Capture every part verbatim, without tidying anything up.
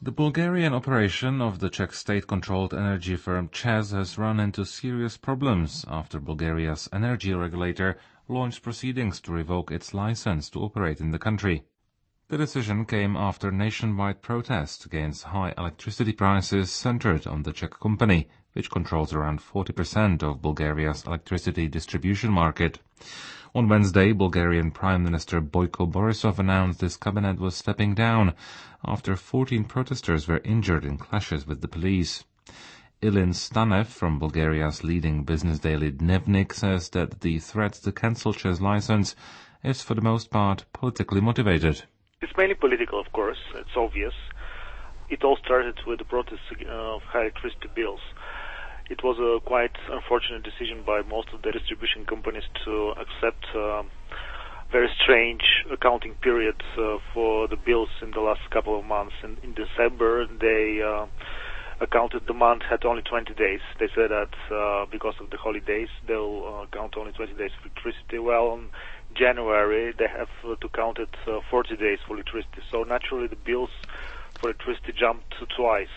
The Bulgarian operation of the Czech state-controlled energy firm ČEZ has run into serious problems after Bulgaria's energy regulator launched proceedings to revoke its license to operate in the country. The decision came after nationwide protests against high electricity prices centered on the Czech company, which controls around forty percent of Bulgaria's electricity distribution market. On Wednesday, Bulgarian Prime Minister Boyko Borisov announced his cabinet was stepping down after fourteen protesters were injured in clashes with the police. Ilin Stanev from Bulgaria's leading business daily Dnevnik says that the threat to cancel ČEZ license is for the most part politically motivated. It's mainly political, of course, it's obvious. It all started with the protests of high electricity bills. It was a quite unfortunate decision by most of the distribution companies to accept uh, very strange accounting periods uh, for the bills in the last couple of months. And in December, they uh, accounted the month had only twenty days. They said that uh, because of the holidays, they'll uh, count only twenty days for electricity. Well, in January, they have uh, to count it uh, forty days for electricity. So naturally, the bills for electricity jumped twice.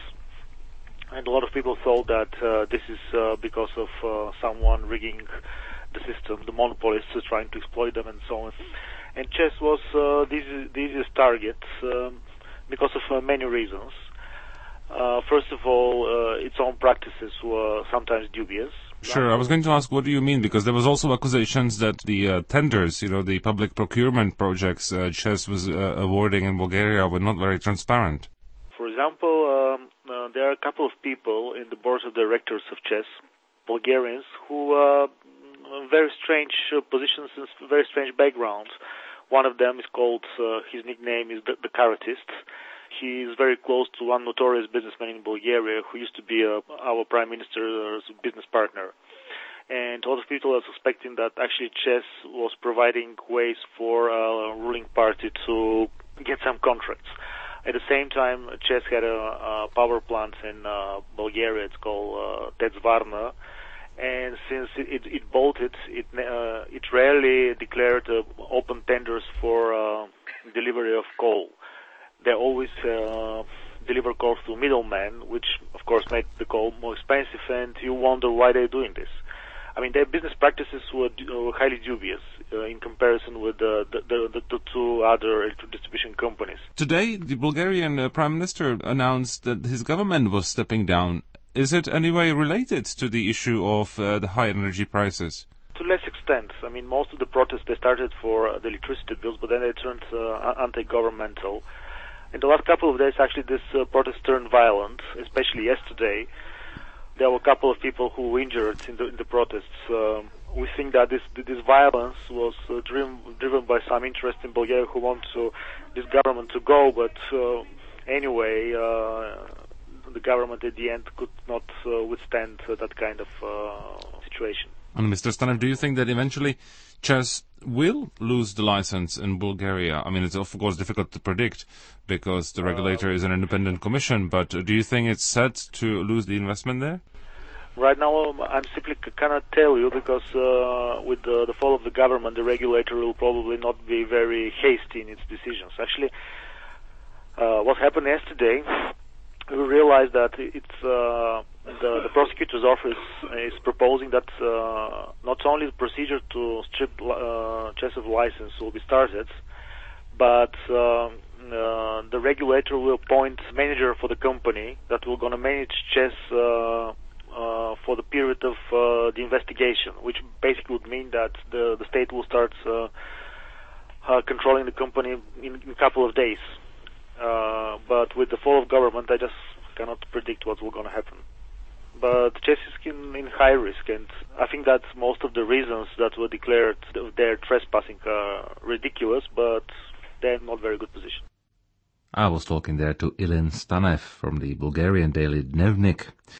And a lot of people thought that uh, this is uh, because of uh, someone rigging the system, the monopolists are trying to exploit them and so on. And ČEZ was uh, the easiest target um, because of uh, many reasons. Uh, first of all, uh, its own practices were sometimes dubious. Sure, I was going to ask, what do you mean? Because there was also accusations that the uh, tenders, you know, the public procurement projects uh, ČEZ was uh, awarding in Bulgaria were not very transparent. For example, um, uh, there are a couple of people in the board of directors of ČEZ, Bulgarians, who uh, very strange uh, positions and very strange backgrounds. One of them is called, uh, his nickname is the, the Karatist. He is very close to one notorious businessman in Bulgaria who used to be uh, our prime minister's business partner. And a lot of people are suspecting that actually ČEZ was providing ways for a ruling party to get some contracts. At the same time, ČEZ had a, a power plant in uh, Bulgaria. It's called uh, T E C Varna, and since it, it, it bought it, it, uh, it rarely declared uh, open tenders for uh, delivery of coal. They always uh, deliver coal through middlemen, which of course made the coal more expensive, and you wonder why they're doing this. I mean, their business practices were, were highly dubious uh, in comparison with uh, the, the, the, the two other electric distribution companies. Today, the Bulgarian uh, Prime Minister announced that his government was stepping down. Is it anyway related to the issue of uh, the high energy prices? To less extent. I mean, most of the protests, they started for uh, the electricity bills, but then they turned uh, anti-governmental. In the last couple of days, actually, this uh, protest turned violent, especially yesterday. There were a couple of people who were injured in the, in the protests. Um, we think that this this violence was uh, driven, driven by some interest in Bulgaria who want to, this government to go, but uh, anyway, uh, the government at the end could not uh, withstand uh, that kind of uh, situation. And Mister Stanev, do you think that eventually ČEZ will lose the license in Bulgaria? I mean, it's of course difficult to predict because the regulator uh, is an independent commission, but do you think it's set to lose the investment there? Right now, I simply cannot tell you because uh, with the, the fall of the government, the regulator will probably not be very hasty in its decisions. Actually, uh, what happened yesterday, we realized that it's uh, the, the prosecutor's office is proposing that uh, not only the procedure to strip uh, ČEZ of license will be started, but uh, uh, the regulator will appoint manager for the company that will going to manage ČEZ uh, uh, for the period of uh, the investigation, which basically would mean that the, the state will start uh, uh, controlling the company in, in a couple of days. Uh, but with the fall of government, I just cannot predict what will going to happen. But ČEZ is in, in high risk, and I think that most of the reasons that were declared their trespassing are ridiculous, but they're in not very good position. I was talking there to Ilin Stanev from the Bulgarian daily Dnevnik.